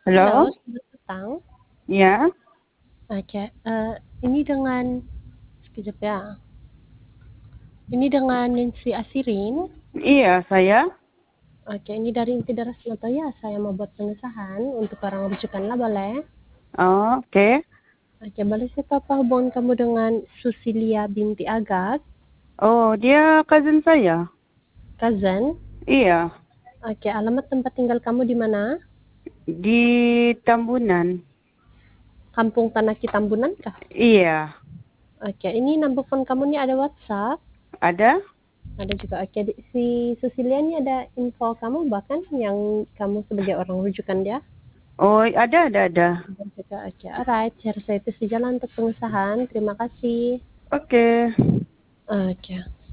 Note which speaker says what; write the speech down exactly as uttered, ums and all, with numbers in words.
Speaker 1: Halo,
Speaker 2: Halo?
Speaker 1: selamat petang.
Speaker 2: Ya?
Speaker 1: Oke, eee, ini dengan sekejap ya. Ini dengan Nancy Asirin.
Speaker 2: Iya, saya.
Speaker 1: Oke, ini dari Inti Daras Notoya. Saya mau buat pengesahan untuk orang rujukan lah, boleh?
Speaker 2: Oh, oke.
Speaker 1: Oke, boleh saya tahu apa hubungan kamu dengan Susilia binti Agat,
Speaker 2: Oh, dia cousin saya.
Speaker 1: cousin?
Speaker 2: Iya,
Speaker 1: Oke, alamat tempat tinggal kamu di mana?
Speaker 2: di Tambunan.
Speaker 1: Kampung Tanah Kitambunan kah?
Speaker 2: Iya,
Speaker 1: Oke, ini nomor phone kamu nih ada WhatsApp?
Speaker 2: ada?
Speaker 1: Ada juga. Oke, di- si Susilia ini ada info kamu bahkan yang kamu sebagai orang rujukan dia?
Speaker 2: Oh, ada, ada, ada.
Speaker 1: Dan juga, oke, alright, share saya itu sejalan untuk pengesahan. Terima kasih.
Speaker 2: Oke.
Speaker 1: Oke.